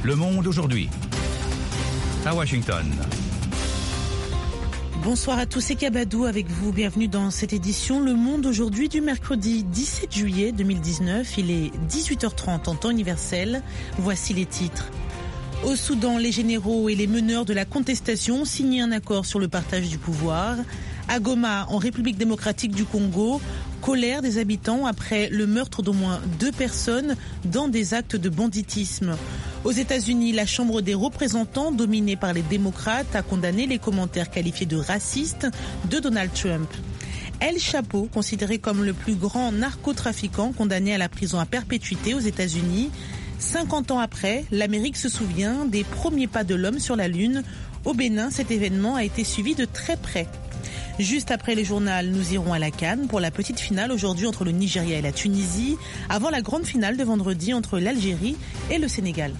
Le Monde aujourd'hui. À Washington. Bonsoir à tous, c'est Kabadou avec vous. Bienvenue dans cette édition Le Monde aujourd'hui du mercredi 17 juillet 2019. Il est 18h30 en temps universel. Voici les titres. Au Soudan, les généraux et les meneurs de la contestation ont signé un accord sur le partage du pouvoir. À Goma, en République démocratique du Congo, colère des habitants après le meurtre d'au moins 2 personnes dans des actes de banditisme. Aux États-Unis, la Chambre des représentants, dominée par les démocrates, a condamné les commentaires qualifiés de racistes de Donald Trump. El Chapo, considéré comme le plus grand narcotrafiquant condamné à la prison à perpétuité aux États-Unis. 50 ans après, l'Amérique se souvient des premiers pas de l'homme sur la Lune. Au Bénin, cet événement a été suivi de très près. Juste après les journaux, nous irons à la CAN pour la petite finale aujourd'hui entre le Nigeria et la Tunisie, avant la grande finale de vendredi entre l'Algérie et le Sénégal.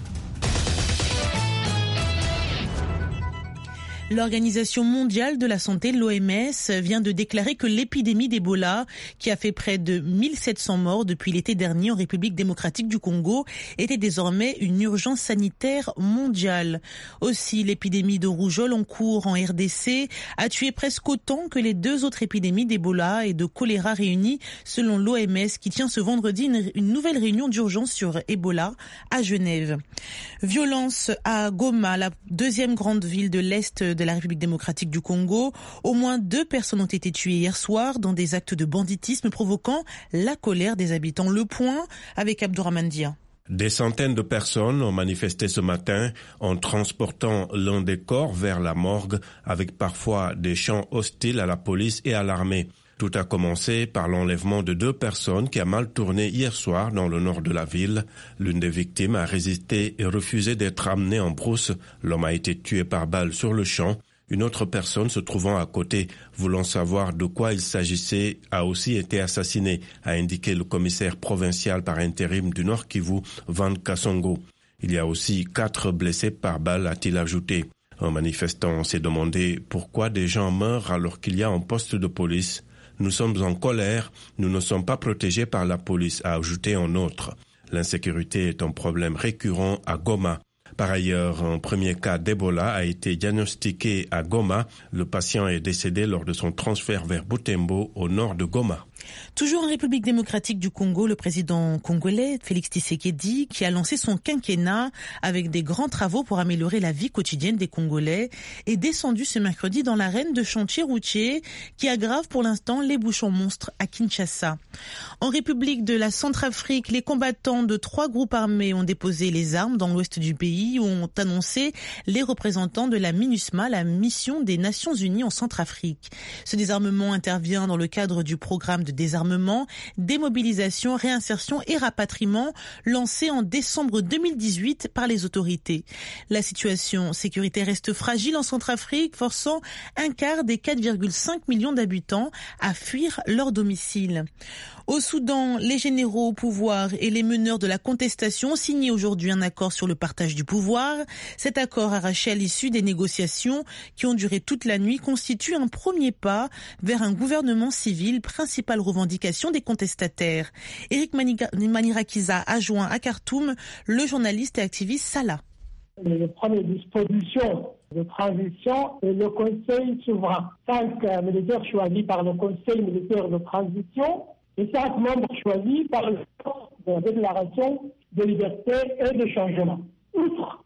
L'Organisation mondiale de la santé, l'OMS, vient de déclarer que l'épidémie d'Ebola, qui a fait près de 1700 morts depuis l'été dernier en République démocratique du Congo, était désormais une urgence sanitaire mondiale. Aussi, l'épidémie de rougeole en cours en RDC a tué presque autant que les 2 autres épidémies d'Ebola et de choléra réunies, selon l'OMS, qui tient ce vendredi une nouvelle réunion d'urgence sur Ebola à Genève. Violence à Goma, la deuxième grande ville de l'Est de la République démocratique du Congo. Au moins 2 personnes ont été tuées hier soir dans des actes de banditisme provoquant la colère des habitants. Le point avec Abdourahmane Dia. Des centaines de personnes ont manifesté ce matin en transportant l'un des corps vers la morgue avec parfois des chants hostiles à la police et à l'armée. Tout a commencé par l'enlèvement de 2 personnes qui a mal tourné hier soir dans le nord de la ville. L'une des victimes a résisté et refusé d'être amenée en brousse. L'homme a été tué par balle sur le champ. Une autre personne se trouvant à côté, voulant savoir de quoi il s'agissait, a aussi été assassinée, a indiqué le commissaire provincial par intérim du Nord Kivu, Van Kasongo. Il y a aussi 4 blessés par balle, a-t-il ajouté. Un manifestant s'est demandé pourquoi des gens meurent alors qu'il y a un poste de police. Nous sommes en colère, nous ne sommes pas protégés par la police, a ajouté un autre. L'insécurité est un problème récurrent à Goma. Par ailleurs, un premier cas d'Ebola a été diagnostiqué à Goma. Le patient est décédé lors de son transfert vers Butembo, au nord de Goma. Toujours en République démocratique du Congo, le président congolais Félix Tshisekedi, qui a lancé son quinquennat avec des grands travaux pour améliorer la vie quotidienne des Congolais, est descendu ce mercredi dans l'arène de chantiers routiers qui aggrave pour l'instant les bouchons monstres à Kinshasa. En République de la Centrafrique, les combattants de 3 groupes armés ont déposé les armes dans l'ouest du pays où ont annoncé les représentants de la MINUSMA, la mission des Nations Unies en Centrafrique. Ce désarmement intervient dans le cadre du programme de désarmement, démobilisation, réinsertion et rapatriement lancé en décembre 2018 par les autorités. La situation sécuritaire reste fragile en Centrafrique, forçant un quart des 4,5 millions d'habitants à fuir leur domicile. Au Soudan, les généraux au pouvoir et les meneurs de la contestation ont signé aujourd'hui un accord sur le partage du pouvoir. Cet accord arraché à l'issue des négociations qui ont duré toute la nuit constitue un premier pas vers un gouvernement civil, principale revendication des contestataires. Eric Manirakiza a joint à Khartoum le journaliste et activiste Salah. Les premières dispositions de transition est le Conseil souverain. 5 militaires choisis par le Conseil militaire de transition et 5 membres choisis par le de la déclaration de liberté et de changement. Outre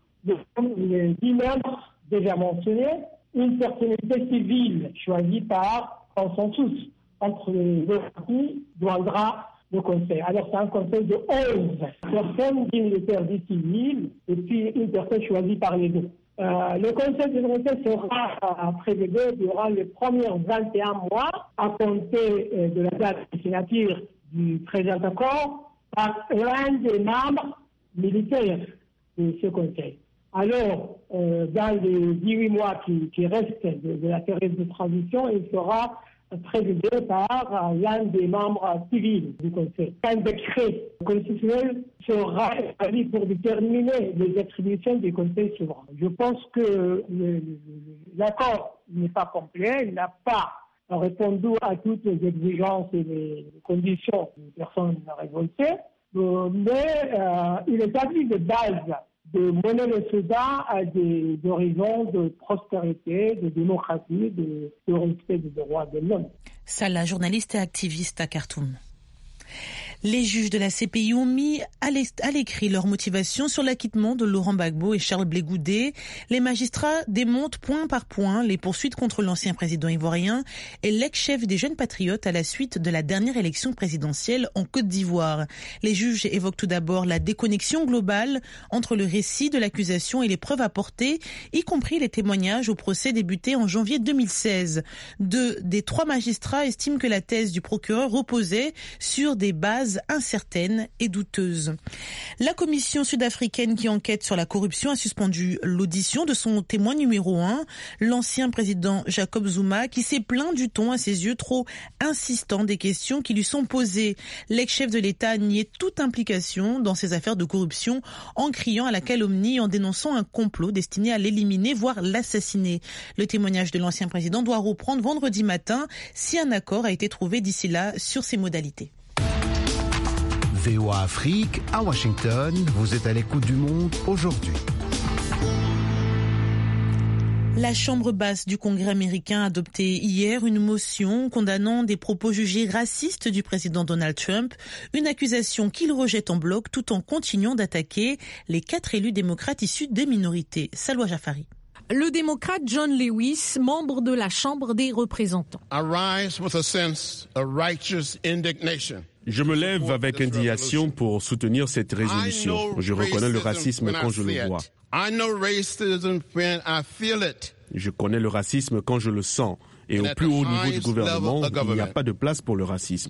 les 10 membres déjà mentionnés, une personnalité civile choisie par consensus entre les 2 parties joindra le Conseil. Alors c'est un Conseil de 11 personnes, 10 militaires, 10 civils, et puis une personne choisie par les 2. Le Conseil de sécurité sera, après les 2, durant les premiers 21 mois, à compter de la date de signature du présent accord, par l'un des membres militaires de ce Conseil. Alors, dans les 18 mois qui restent de la période de transition, il sera présidé par l'un des membres civils du Conseil. Un décret constitutionnel sera établi pour déterminer les attributions du Conseil souverain. Je pense que l'accord n'est pas complet, il n'a pas répondu à toutes les exigences et les conditions des personnes révoltées, mais il établit des bases de mener le Soudan à des horizons de prospérité, de démocratie, de respect des droits de l'homme. Salah, journaliste et activiste à Khartoum. Les juges de la CPI ont mis à l'écrit leur motivation sur l'acquittement de Laurent Gbagbo et Charles Blé Goudé. Les magistrats démontent point par point les poursuites contre l'ancien président ivoirien et l'ex-chef des Jeunes Patriotes à la suite de la dernière élection présidentielle en Côte d'Ivoire. Les juges évoquent tout d'abord la déconnexion globale entre le récit de l'accusation et les preuves apportées, y compris les témoignages au procès débuté en janvier 2016. 2 des 3 magistrats estiment que la thèse du procureur reposait sur des bases incertaines et douteuses. La commission sud-africaine qui enquête sur la corruption a suspendu l'audition de son témoin numéro 1, l'ancien président Jacob Zuma, qui s'est plaint du ton à ses yeux trop insistant des questions qui lui sont posées. L'ex-chef de l'État a nié toute implication dans ces affaires de corruption en criant à la calomnie et en dénonçant un complot destiné à l'éliminer, voire l'assassiner. Le témoignage de l'ancien président doit reprendre vendredi matin si un accord a été trouvé d'ici là sur ses modalités. VOA Afrique, à Washington, vous êtes à l'écoute du monde aujourd'hui. La Chambre basse du Congrès américain a adopté hier une motion condamnant des propos jugés racistes du président Donald Trump, une accusation qu'il rejette en bloc tout en continuant d'attaquer les 4 élus démocrates issus des minorités. Salwa Jafari. Le démocrate John Lewis, membre de la Chambre des représentants. I rise with a sense of righteous indignation. Je me lève avec indignation pour soutenir cette résolution. Je reconnais le racisme quand je le vois. Je connais le racisme quand je le sens. Et au plus haut niveau du gouvernement, il n'y a pas de place pour le racisme.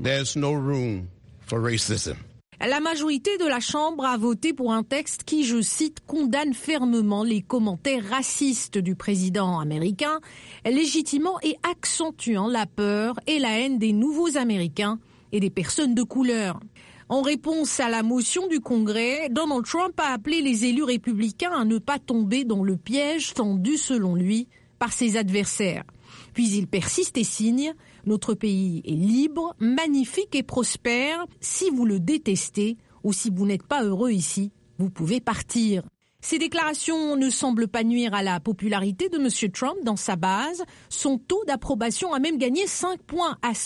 La majorité de la Chambre a voté pour un texte qui, je cite, condamne fermement les commentaires racistes du président américain, légitimant et accentuant la peur et la haine des nouveaux Américains et des personnes de couleur. En réponse à la motion du Congrès, Donald Trump a appelé les élus républicains à ne pas tomber dans le piège tendu, selon lui, par ses adversaires. Puis il persiste et signe « Notre pays est libre, magnifique et prospère. Si vous le détestez ou si vous n'êtes pas heureux ici, vous pouvez partir ». Ces déclarations ne semblent pas nuire à la popularité de M. Trump dans sa base. Son taux d'approbation a même gagné 5 points à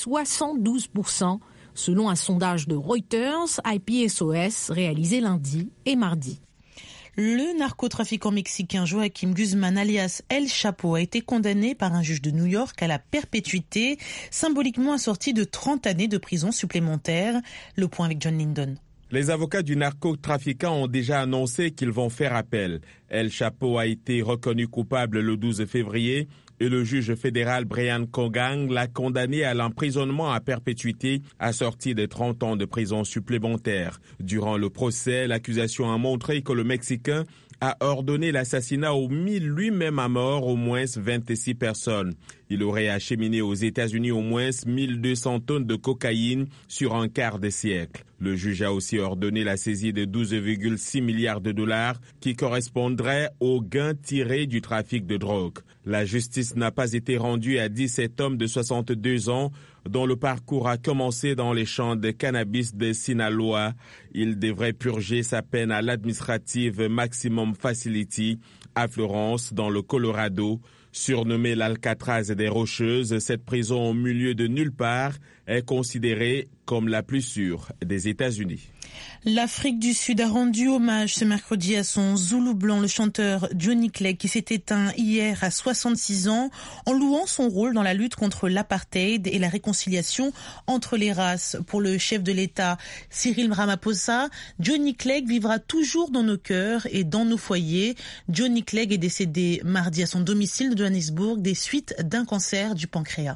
72%, selon un sondage de Reuters, IPSOS, réalisé lundi et mardi. Le narcotrafiquant mexicain Joaquim Guzman, alias El Chapo, a été condamné par un juge de New York à la perpétuité, symboliquement assorti de 30 années de prison supplémentaires. Le point avec John Lindon. Les avocats du narcotrafiquant ont déjà annoncé qu'ils vont faire appel. El Chapo a été reconnu coupable le 12 février et le juge fédéral Brian Cogan l'a condamné à l'emprisonnement à perpétuité assorti de 30 ans de prison supplémentaire. Durant le procès, l'accusation a montré que le Mexicain a ordonné l'assassinat ou mis lui-même à mort au moins 26 personnes. Il aurait acheminé aux États-Unis au moins 1200 tonnes de cocaïne sur un quart de siècle. Le juge a aussi ordonné la saisie de 12,6 milliards de dollars qui correspondraient aux gains tirés du trafic de drogue. La justice n'a pas été rendue à 17 hommes de 62 ans dont le parcours a commencé dans les champs de cannabis de Sinaloa. Il devrait purger sa peine à l'Administrative Maximum Facility à Florence, dans le Colorado. Surnommée l'Alcatraz des Rocheuses, cette prison au milieu de nulle part est considérée comme la plus sûre des États-Unis. L'Afrique du Sud a rendu hommage ce mercredi à son Zoulou blanc, le chanteur Johnny Clegg, qui s'est éteint hier à 66 ans, en louant son rôle dans la lutte contre l'apartheid et la réconciliation entre les races. Pour le chef de l'État, Cyril Ramaphosa, Johnny Clegg vivra toujours dans nos cœurs et dans nos foyers. Johnny Clegg est décédé mardi à son domicile de Johannesburg des suites d'un cancer du pancréas.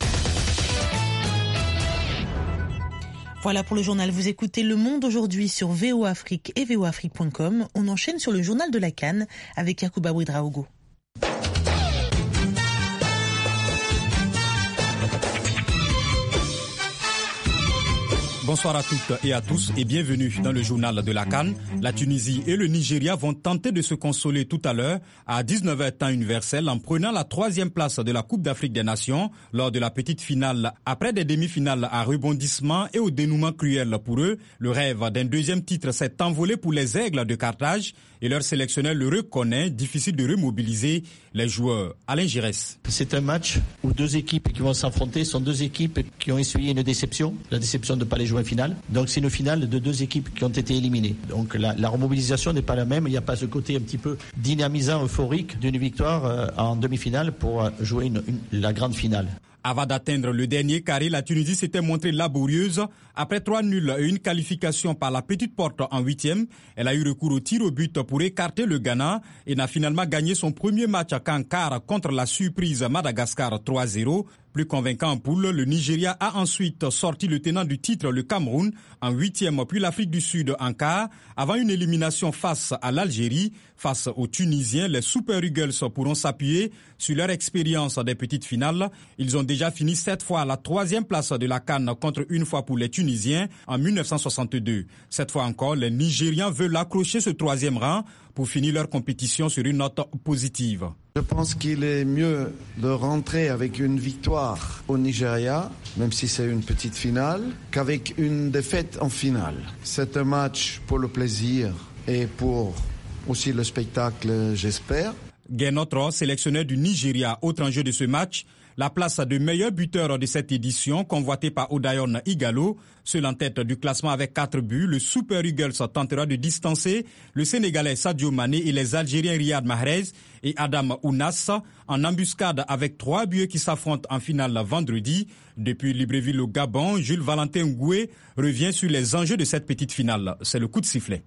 Voilà pour le journal. Vous écoutez Le Monde aujourd'hui sur VOA Afrique et voaafrique.com. On enchaîne sur le journal de la Cannes avec Yacouba Ouedraogo. Bonsoir à toutes et à tous et bienvenue dans le journal de la CAN. La Tunisie et le Nigeria vont tenter de se consoler tout à l'heure à 19h temps universel en prenant la 3e place de la Coupe d'Afrique des Nations lors de la petite finale. Après des demi-finales à rebondissement et au dénouement cruel pour eux, le rêve d'un 2e titre s'est envolé pour les Aigles de Carthage et leur sélectionneur le reconnaît, difficile de remobiliser les joueurs. Alain Giresse. C'est un match où 2 équipes qui vont s'affronter sont 2 équipes qui ont essuyé une déception, la déception de ne pas les jouer en finale. Donc c'est une finale de 2 équipes qui ont été éliminées. Donc la remobilisation n'est pas la même, il n'y a pas ce côté un petit peu dynamisant, euphorique d'une victoire en demi-finale pour jouer la grande finale. Avant d'atteindre le dernier carré, la Tunisie s'était montrée laborieuse. Après 3 nuls et une qualification par la petite porte en 8e, elle a eu recours au tir au but pour écarter le Ghana et n'a finalement gagné son premier match qu'en quart contre la surprise Madagascar 3-0. Plus convaincant en poule, le Nigeria a ensuite sorti le tenant du titre, le Cameroun, en 8e, puis l'Afrique du Sud en quart, avant une élimination face à l'Algérie. Face aux Tunisiens, les Super Eagles pourront s'appuyer sur leur expérience des petites finales. Ils ont déjà fini 7 fois à la 3e place de la CAN contre une fois pour les Tunisiens en 1962. Cette fois encore, les Nigérians veulent accrocher ce 3e rang pour finir leur compétition sur une note positive. Je pense qu'il est mieux de rentrer avec une victoire au Nigeria, même si c'est une petite finale, qu'avec une défaite en finale. C'est un match pour le plaisir et pour aussi le spectacle, j'espère. Guénotre, sélectionneur du Nigeria, autre enjeu de ce match, la place de meilleur buteur de cette édition, convoitée par Odayon Igalo. Seul en tête du classement avec 4 buts, le Super Eagles tentera de distancer le Sénégalais Sadio Mané et les Algériens Riyad Mahrez et Adam Ounas en embuscade avec 3 buts qui s'affrontent en finale vendredi. Depuis Libreville au Gabon, Jules Valentin Ngoué revient sur les enjeux de cette petite finale. C'est le coup de sifflet.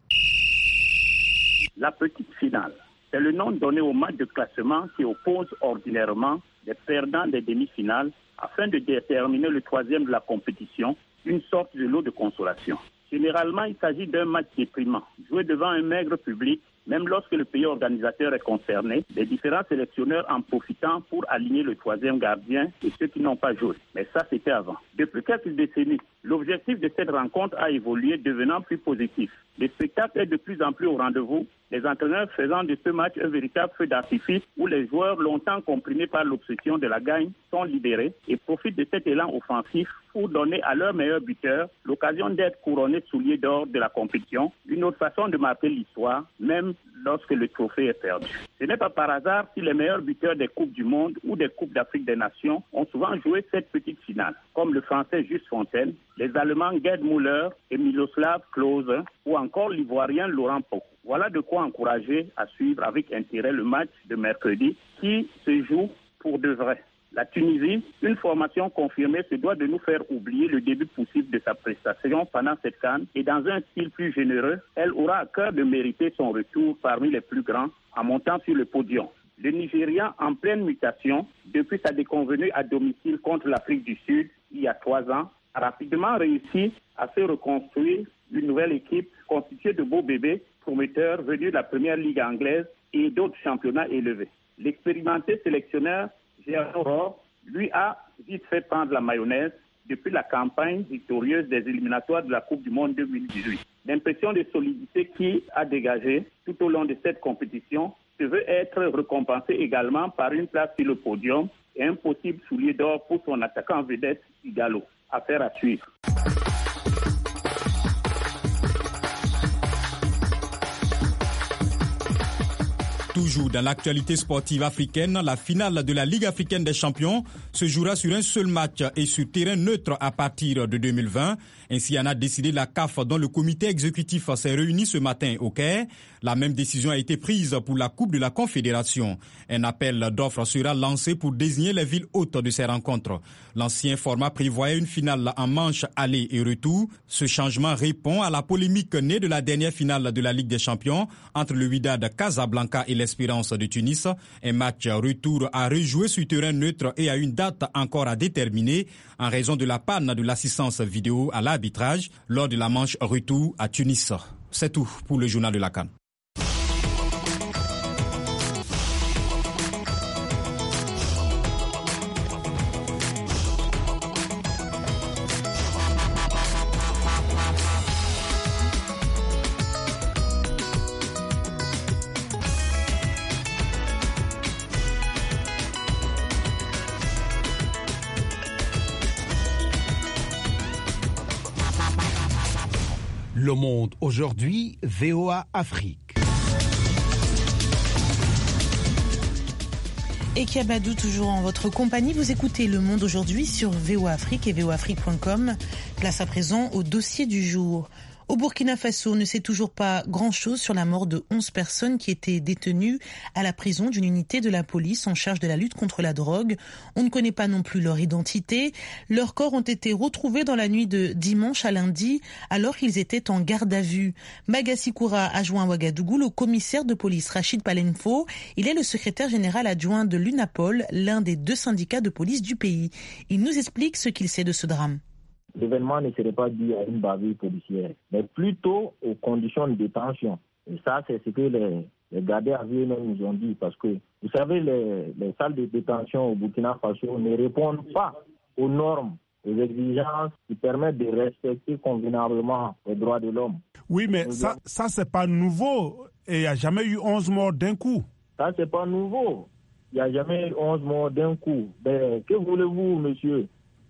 La petite finale, c'est le nom donné au match de classement qui oppose ordinairement les perdants des demi-finales afin de déterminer le 3e de la compétition, une sorte de lot de consolation. Généralement, il s'agit d'un match déprimant, joué devant un maigre public, même lorsque le pays organisateur est concerné, les différents sélectionneurs en profitant pour aligner le 3e gardien et ceux qui n'ont pas joué. Mais ça, c'était avant. Depuis quelques décennies, l'objectif de cette rencontre a évolué, devenant plus positif. Le spectacle est de plus en plus au rendez-vous, les entraîneurs faisant de ce match un véritable feu d'artifice où les joueurs longtemps comprimés par l'obsession de la gagne sont libérés et profitent de cet élan offensif pour donner à leur meilleur buteur l'occasion d'être couronné soulier d'or de la compétition, une autre façon de marquer l'histoire, même lorsque le trophée est perdu. Ce n'est pas par hasard si les meilleurs buteurs des Coupes du Monde ou des Coupes d'Afrique des Nations ont souvent joué cette petite finale, comme le Français Juste Fontaine, les Allemands Gerd Müller et Miroslav Klose ou encore l'Ivoirien Laurent Pau. Voilà de quoi encourager à suivre avec intérêt le match de mercredi qui se joue pour de vrai. La Tunisie, une formation confirmée, se doit de nous faire oublier le début poussif de sa prestation pendant cette CAN et dans un style plus généreux, elle aura à cœur de mériter son retour parmi les plus grands en montant sur le podium. Le Nigeria, en pleine mutation, depuis sa déconvenue à domicile contre l'Afrique du Sud il y a 3 ans, a rapidement réussi à se reconstruire une nouvelle équipe constituée de beaux bébés prometteurs venus de la première ligue anglaise et d'autres championnats élevés. L'expérimenté sélectionneur Gérard Rohr, lui, a vite fait prendre la mayonnaise depuis la campagne victorieuse des éliminatoires de la Coupe du Monde 2018. L'impression de solidité qu'il a dégagée tout au long de cette compétition se veut être récompensée également par une place sur le podium et un possible soulier d'or pour son attaquant vedette Igalo. Affaire à suivre. Toujours dans l'actualité sportive africaine, la finale de la Ligue africaine des champions se jouera sur un seul match et sur terrain neutre à partir de 2020. Ainsi en a décidé la CAF dont le comité exécutif s'est réuni ce matin au Caire. La même décision a été prise pour la Coupe de la Confédération. Un appel d'offres sera lancé pour désigner les villes hôtes de ces rencontres. L'ancien format prévoyait une finale en manche aller et retour. Ce changement répond à la polémique née de la dernière finale de la Ligue des champions entre le Wydad Casablanca et l'Espérance de Tunis. Un match retour à rejouer sur terrain neutre et à une date encore à déterminer en raison de la panne de l'assistance vidéo à l'arbitrage lors de la manche retour à Tunis. C'est tout pour le journal de la CAN. Le Monde aujourd'hui, VOA Afrique. Et Kiabadou, toujours en votre compagnie, vous écoutez Le Monde aujourd'hui sur VOA Afrique et voafrique.com. Place à présent au dossier du jour. Au Burkina Faso, on ne sait toujours pas grand-chose sur la mort de 11 personnes qui étaient détenues à la prison d'une unité de la police en charge de la lutte contre la drogue. On ne connaît pas non plus leur identité. Leurs corps ont été retrouvés dans la nuit de dimanche à lundi, alors qu'ils étaient en garde à vue. Magassi Koura a joint à Ouagadougou le commissaire de police Rachid Palenfo. Il est le secrétaire général adjoint de l'UNAPOL, l'un des 2 syndicats de police du pays. Il nous explique ce qu'il sait de ce drame. L'événement ne serait pas dû à une bavure policière, mais plutôt aux conditions de détention. Et ça, c'est ce que les gardés à vue nous ont dit, parce que, vous savez, les salles de détention au Burkina Faso ne répondent pas aux normes, aux exigences qui permettent de respecter convenablement les droits de l'homme. Oui, mais ça c'est pas nouveau. Et il n'y a jamais eu 11 morts d'un coup. Ça, c'est pas nouveau. Il n'y a jamais eu 11 morts d'un coup. Ben, que voulez-vous, monsieur?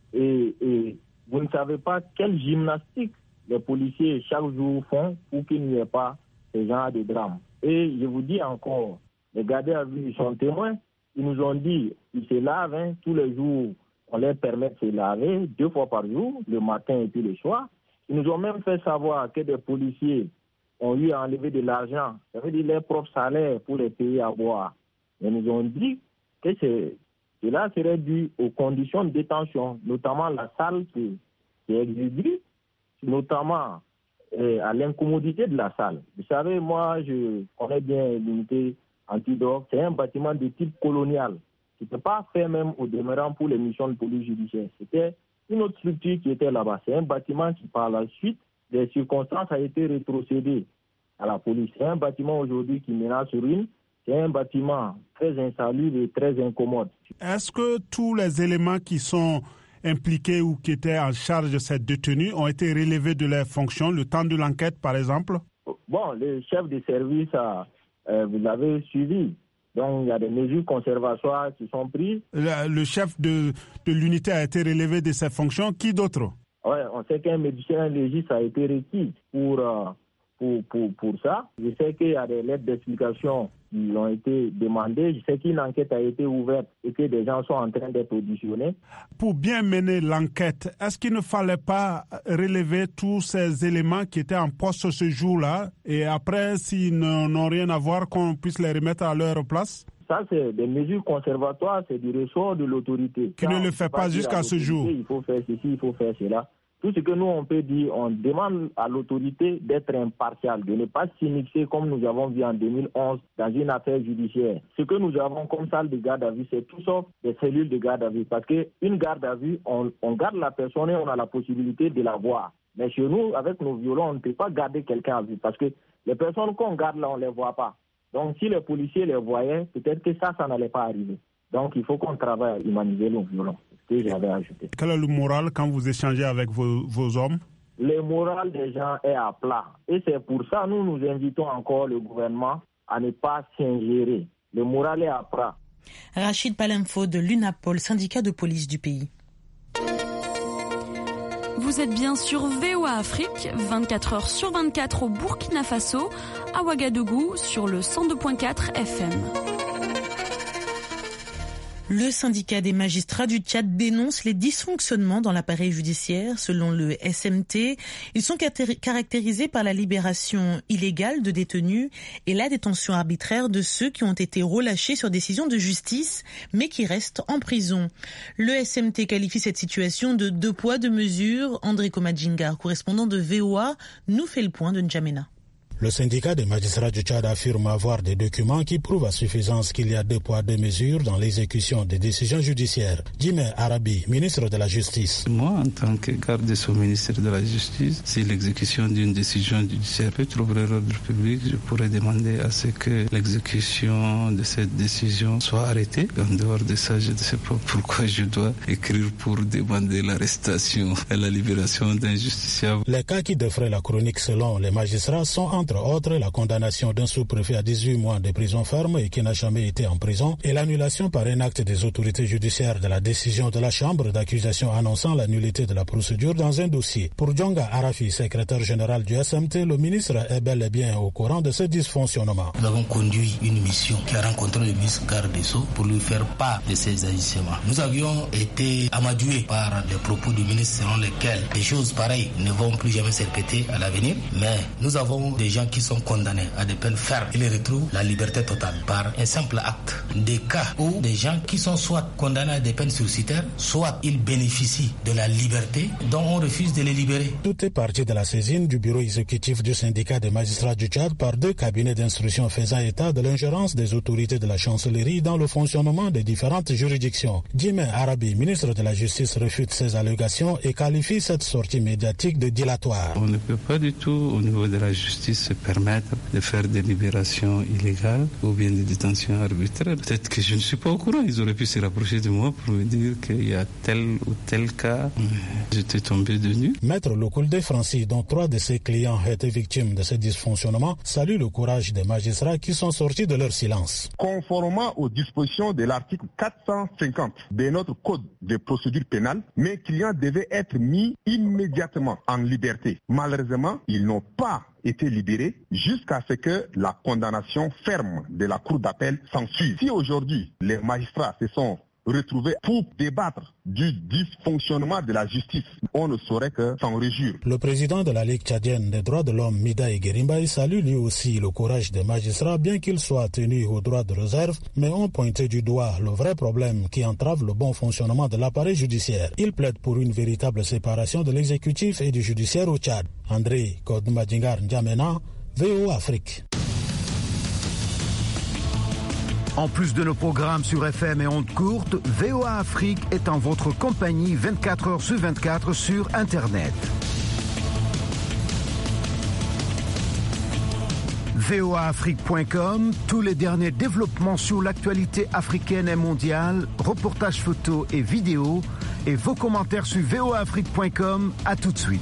Et vous ne savez pas quelle gymnastique les policiers chaque jour font pour qu'il n'y ait pas ce genre de drame. Et je vous dis encore, les gardés à vue sont témoins. Ils nous ont dit qu'ils se lavent tous les jours. On leur permet de se laver 2 fois par jour, le matin et puis le soir. Ils nous ont même fait savoir que des policiers ont eu à enlever de l'argent, ça veut dire leur propre salaire pour les payer à boire. Ils nous ont dit que cela serait dû aux conditions de détention, notamment la salle qui est exigue, notamment à l'incommodité de la salle. Vous savez, moi, je connais bien l'unité antidrogue. C'est un bâtiment de type colonial. Ce n'était pas fait même au demeurant pour les missions de police judiciaire. C'était une autre structure qui était là-bas. C'est un bâtiment qui, par la suite des circonstances, a été rétrocédé à la police. C'est un bâtiment aujourd'hui qui menace ruine. C'est un bâtiment très insalubre et très incommode. Est-ce que tous les éléments qui sont impliqués ou qui étaient en charge de cette détenue ont été relevés de leurs fonctions, le temps de l'enquête par exemple? Bon, le chef de service, vous l'avez suivi. Donc il y a des mesures conservatoires qui sont prises. Le chef de l'unité a été relevé de ses fonctions. Qui d'autre? Oui, on sait qu'un médecin légiste a été requis pour ça. Je sais qu'il y a des lettres d'explication qui ont été demandées. Je sais qu'une enquête a été ouverte et que des gens sont en train d'être auditionnés. Pour bien mener l'enquête, est-ce qu'il ne fallait pas relever tous ces éléments qui étaient en poste ce jour-là et après, s'ils n'ont rien à voir, qu'on puisse les remettre à leur place? Ça, c'est des mesures conservatoires, c'est du ressort de l'autorité. Qui ne le fait pas jusqu'à ce jour. Il faut faire ceci, il faut faire cela. Tout ce que nous, on peut dire, on demande à l'autorité d'être impartiale, de ne pas s'immiscer comme nous avons vu en 2011 dans une affaire judiciaire. Ce que nous avons comme salle de garde à vue, c'est tout sauf des cellules de garde à vue. Parce qu'une garde à vue, on garde la personne et on a la possibilité de la voir. Mais chez nous, avec nos violons, on ne peut pas garder quelqu'un à vue. Parce que les personnes qu'on garde là, on ne les voit pas. Donc si les policiers les voyaient, peut-être que ça n'allait pas arriver. Donc il faut qu'on travaille à humaniser nos violons. Que j'avais ajouté. Quel est le moral quand vous échangez avec vos hommes? Le moral des gens est à plat. Et c'est pour ça que nous invitons encore le gouvernement à ne pas s'ingérer. Le moral est à plat. Rachid Palenfo de l'UNAPOL, syndicat de police du pays. Vous êtes bien sur VOA Afrique, 24 heures sur 24 au Burkina Faso, à Ouagadougou sur le 102.4 FM. Le syndicat des magistrats du Tchad dénonce les dysfonctionnements dans l'appareil judiciaire. Selon le SMT, ils sont caractérisés par la libération illégale de détenus et la détention arbitraire de ceux qui ont été relâchés sur décision de justice, mais qui restent en prison. Le SMT qualifie cette situation de 2 poids, 2 mesures. André Komadjingar, correspondant de VOA, nous fait le point de N'Djamena. Le syndicat des magistrats du Tchad affirme avoir des documents qui prouvent à suffisance qu'il y a 2 poids, 2 mesures dans l'exécution des décisions judiciaires. Jimé Arabi, ministre de la Justice. Moi, en tant que garde des Sceaux ministre de la Justice, si l'exécution d'une décision judiciaire peut troubler l'ordre public, je pourrais demander à ce que l'exécution de cette décision soit arrêtée. En dehors de ça, je ne sais pas pourquoi je dois écrire pour demander l'arrestation et la libération d'un justiciable. Les cas qui défraient la chronique selon les magistrats sont entre entre autres la condamnation d'un sous-préfet à 18 mois de prison ferme et qui n'a jamais été en prison et l'annulation par un acte des autorités judiciaires de la décision de la Chambre d'accusation annonçant la nullité de la procédure dans un dossier. Pour Djonga Arafi, secrétaire général du SMT, le ministre est bel et bien au courant de ce dysfonctionnement. Nous avons conduit une mission qui a rencontré le ministre garde des Sceaux pour lui faire part de ces agissements. Nous avions été amadoués par les propos du ministre selon lesquels des choses pareilles ne vont plus jamais se répéter à l'avenir, mais nous avons des gens qui sont condamnés à des peines fermes. Ils retrouvent la liberté totale par un simple acte. Des cas où des gens qui sont soit condamnés à des peines suicidaires, soit ils bénéficient de la liberté dont on refuse de les libérer. Tout est parti de la saisine du bureau exécutif du syndicat des magistrats du Tchad par 2 cabinets d'instruction faisant état de l'ingérence des autorités de la chancellerie dans le fonctionnement des différentes juridictions. Djimé Arabi, ministre de la Justice, réfute ces allégations et qualifie cette sortie médiatique de dilatoire. On ne peut pas du tout, au niveau de la justice, se permettre de faire des libérations illégales ou bien des détentions arbitraires. Peut-être que je ne suis pas au courant. Ils auraient pu se rapprocher de moi pour me dire qu'il y a tel ou tel cas. J'étais tombé de nu. Maître Lokoulde Francis, dont 3 de ses clients étaient victimes de ce dysfonctionnement, salue le courage des magistrats qui sont sortis de leur silence. Conformément aux dispositions de l'article 450 de notre code de procédure pénale, mes clients devaient être mis immédiatement en liberté. Malheureusement, ils n'ont pas été libérés jusqu'à ce que la condamnation ferme de la cour d'appel s'ensuive. Si aujourd'hui les magistrats se sont retrouvés pour débattre du dysfonctionnement de la justice, on ne saurait que s'en réjouir. Le président de la Ligue tchadienne des droits de l'homme, Midaï Guérimbaï, salue lui aussi le courage des magistrats, bien qu'ils soient tenus au droit de réserve, mais ont pointé du doigt le vrai problème qui entrave le bon fonctionnement de l'appareil judiciaire. Il plaide pour une véritable séparation de l'exécutif et du judiciaire au Tchad. André Kodmadingar N'Djamena, VOA Afrique. En plus de nos programmes sur FM et ondes courtes, VOA Afrique est en votre compagnie 24 heures sur 24 sur Internet. voaafrique.com, tous les derniers développements sur l'actualité africaine et mondiale, reportages photos et vidéos, et vos commentaires sur voaafrique.com. À tout de suite.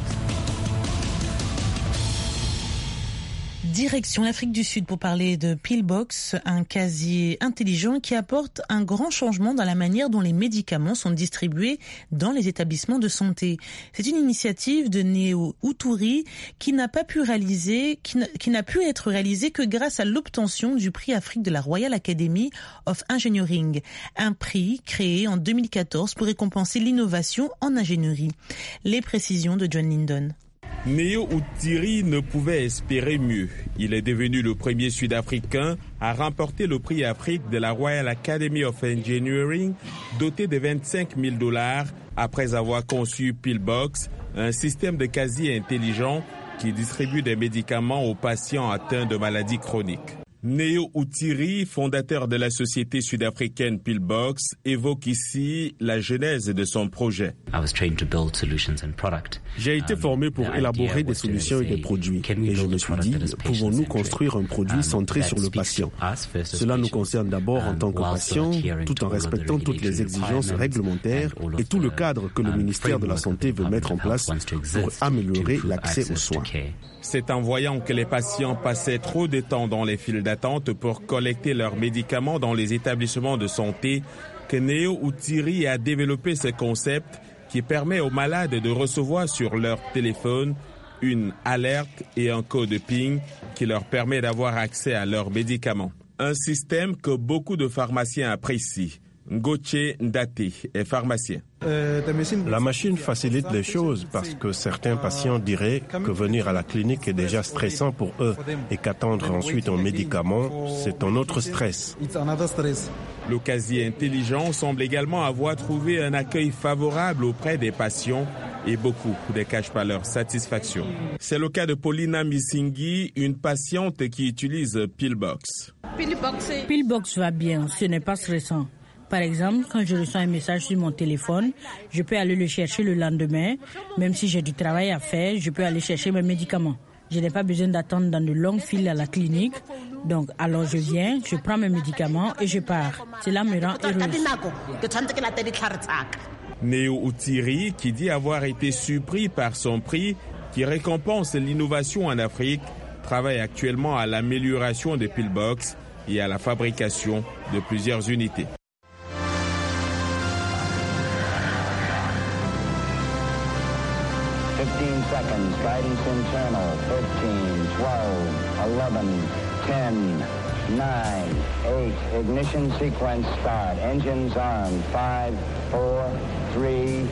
Direction l'Afrique du Sud pour parler de Pillbox, un casier intelligent qui apporte un grand changement dans la manière dont les médicaments sont distribués dans les établissements de santé. C'est une initiative de Néo Outouri qui n'a pu être réalisée que grâce à l'obtention du prix Afrique de la Royal Academy of Engineering, un prix créé en 2014 pour récompenser l'innovation en ingénierie. Les précisions de John Lindon. Néo Outouri ne pouvait espérer mieux. Il est devenu le premier Sud-Africain à remporter le prix Afrique de la Royal Academy of Engineering, doté de $25,000 après avoir conçu Pillbox, un système de casier intelligent qui distribue des médicaments aux patients atteints de maladies chroniques. Néo Outouri, fondateur de la société sud-africaine Pillbox, évoque ici la genèse de son projet. J'ai été formé pour élaborer des solutions et des produits. Et je me suis dit, pouvons-nous construire un produit centré sur le patient? Cela nous concerne d'abord en tant que patient, tout en respectant toutes les exigences réglementaires et tout le cadre que le ministère de la Santé veut mettre en place pour améliorer l'accès aux soins. C'est en voyant que les patients passaient trop de temps dans les files d'attente pour collecter leurs médicaments dans les établissements de santé que Néo Outouri a développé ce concept qui permet aux malades de recevoir sur leur téléphone une alerte et un code PIN qui leur permet d'avoir accès à leurs médicaments. Un système que beaucoup de pharmaciens apprécient. Ngoche Ndate est pharmacien. La machine facilite les choses parce que certains patients diraient que venir à la clinique est déjà stressant pour eux et qu'attendre ensuite un médicament, c'est un autre stress. Le casier intelligent semble également avoir trouvé un accueil favorable auprès des patients et beaucoup ne cachent pas leur satisfaction. C'est le cas de Paulina Misingi, une patiente qui utilise Pillbox. Pillbox va bien, ce n'est pas stressant. Par exemple, quand je reçois un message sur mon téléphone, je peux aller le chercher le lendemain. Même si j'ai du travail à faire, je peux aller chercher mes médicaments. Je n'ai pas besoin d'attendre dans de longues files à la clinique. Donc, alors je viens, je prends mes médicaments et je pars. Cela me rend heureuse. Néo Outouri, qui dit avoir été surpris par son prix, qui récompense l'innovation en Afrique, travaille actuellement à l'amélioration des pillbox et à la fabrication de plusieurs unités. Seconds, guidance internal, 13, 12, 11, 10, 9, 8, ignition sequence start, engines on, 5, 4, 3, 2,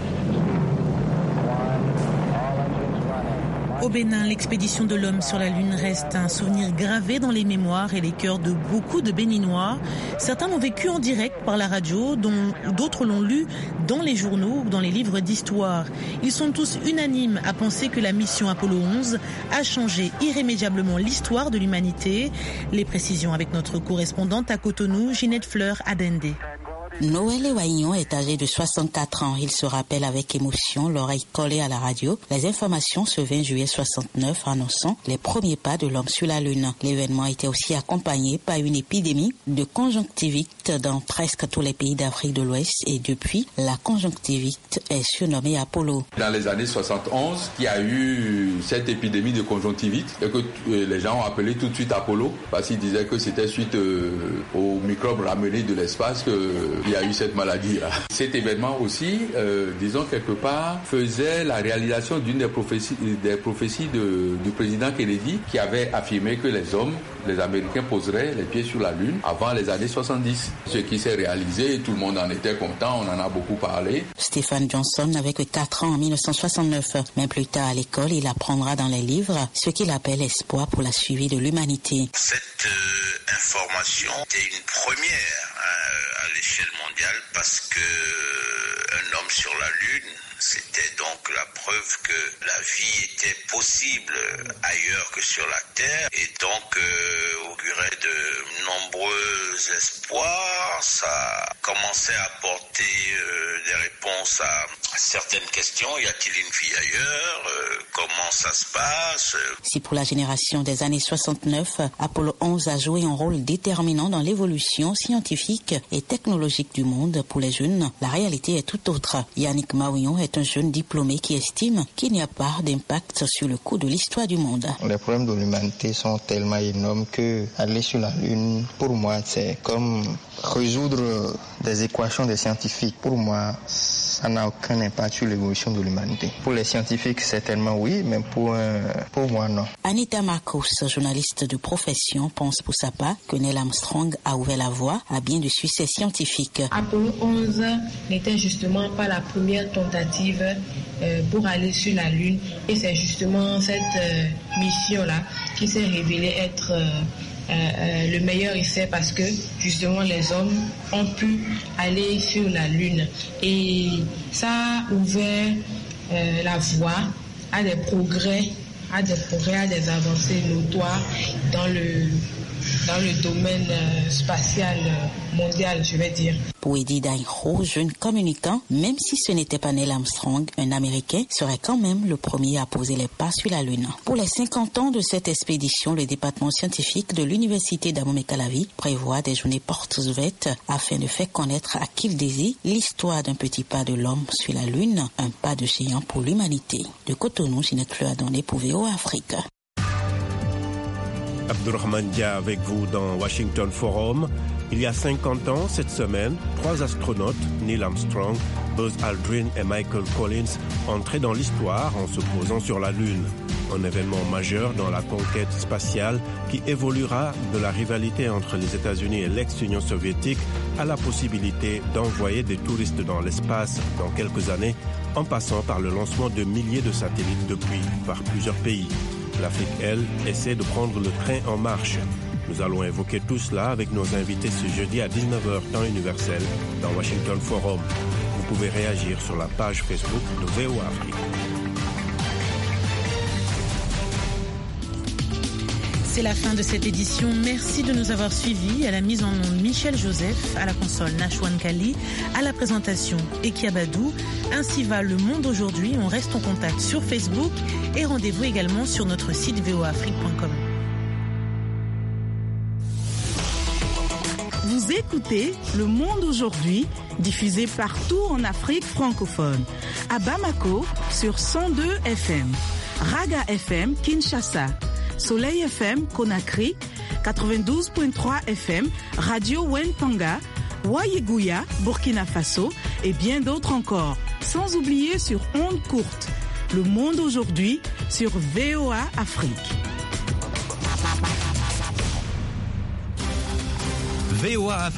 1, all engines running. Au Bénin, l'expédition de l'homme sur la Lune reste un souvenir gravé dans les mémoires et les cœurs de beaucoup de Béninois. Certains l'ont vécu en direct par la radio, d'autres l'ont lu dans les journaux ou dans les livres d'histoire. Ils sont tous unanimes à penser que la mission Apollo 11 a changé irrémédiablement l'histoire de l'humanité. Les précisions avec notre correspondante à Cotonou, Ginette Fleur Adende. Noël Ewaignon est âgé de 64 ans. Il se rappelle avec émotion, l'oreille collée à la radio, les informations ce 20 juillet 69 annonçant les premiers pas de l'homme sur la Lune. L'événement était aussi accompagné par une épidémie de conjonctivite dans presque tous les pays d'Afrique de l'Ouest et depuis, la conjonctivite est surnommée Apollo. Dans les années 71, il y a eu cette épidémie de conjonctivite et que les gens ont appelé tout de suite Apollo parce qu'ils disaient que c'était suite aux microbes ramenés de l'espace qu'il y a eu cette maladie-là. Cet événement aussi, disons quelque part, faisait la réalisation d'une des prophéties du président Kennedy qui avait affirmé que les Américains poseraient les pieds sur la Lune avant les années 70. Ce qui s'est réalisé, tout le monde en était content, on en a beaucoup parlé. Stéphane Johnson n'avait que 4 ans en 1969, mais plus tard à l'école, il apprendra dans les livres ce qu'il appelle espoir pour la survie de l'humanité. Cette information était une première à l'échelle mondiale parce que un homme sur la Lune, c'était donc la preuve que la vie était possible ailleurs que sur la Terre et donc augurait de nombreux espoirs. Ça commençait à apporter des réponses à certaines questions. Y a-t-il une vie ailleurs? Comment ça se passe? Si pour la génération des années 69, Apollo 11 a joué un rôle déterminant dans l'évolution scientifique et technologique du monde, pour les jeunes, la réalité est tout autre. Yannick Maouillon est un jeune diplômé qui estime qu'il n'y a pas d'impact sur le cours de l'histoire du monde. Les problèmes de l'humanité sont tellement énormes que aller sur la Lune, pour moi, c'est comme résoudre des équations des scientifiques. Pour moi, ça n'a aucun impact sur l'évolution de l'humanité. Pour les scientifiques, certainement oui, mais pour moi, non. Anita Marcos, journaliste de profession, pense pour sa part que Neil Armstrong a ouvert la voie à bien de succès scientifiques. Apollo 11 n'était justement pas la première tentative pour aller sur la Lune. Et c'est justement cette mission-là qui s'est révélée être le meilleur essai parce que justement les hommes ont pu aller sur la Lune. Et ça a ouvert la voie à des progrès, à des avancées notoires dans le domaine spatial mondial, je vais dire. Pour Eddie Dainho, jeune communicant, même si ce n'était pas Neil Armstrong, un Américain serait quand même le premier à poser les pas sur la Lune. Pour les 50 ans de cette expédition, le département scientifique de l'Université d'Abomey-Calavi prévoit des journées portes ouvertes afin de faire connaître à qui le désire l'histoire d'un petit pas de l'homme sur la Lune, un pas de géant pour l'humanité. De Cotonou, Ginette Fleur Adonné pour VOA Afrique. Abdurrahman Dia avec vous dans Washington Forum. Il y a 50 ans, cette semaine, 3 astronautes, Neil Armstrong, Buzz Aldrin et Michael Collins, entraient dans l'histoire en se posant sur la Lune. Un événement majeur dans la conquête spatiale qui évoluera de la rivalité entre les États-Unis et l'ex-Union soviétique à la possibilité d'envoyer des touristes dans l'espace dans quelques années, en passant par le lancement de milliers de satellites depuis par plusieurs pays. L'Afrique, elle, essaie de prendre le train en marche. Nous allons évoquer tout cela avec nos invités ce jeudi à 19h temps universel dans Washington Forum. Vous pouvez réagir sur la page Facebook de VOA Afrique. C'est la fin de cette édition. Merci de nous avoir suivis. À la mise en onde, Michel Joseph, à la console Nashwan Kali, à la présentation Ekiabadou. Ainsi va le monde aujourd'hui. On reste en contact sur Facebook et rendez-vous également sur notre site voaafrique.com. Vous écoutez Le Monde aujourd'hui, diffusé partout en Afrique francophone. À Bamako sur 102 FM, Raga FM Kinshasa, Soleil FM Conakry, 92.3 FM, Radio Wentanga, Wayeguya, Burkina Faso et bien d'autres encore. Sans oublier sur ondes courtes. Le monde aujourd'hui sur VOA Afrique. VOA Afrique.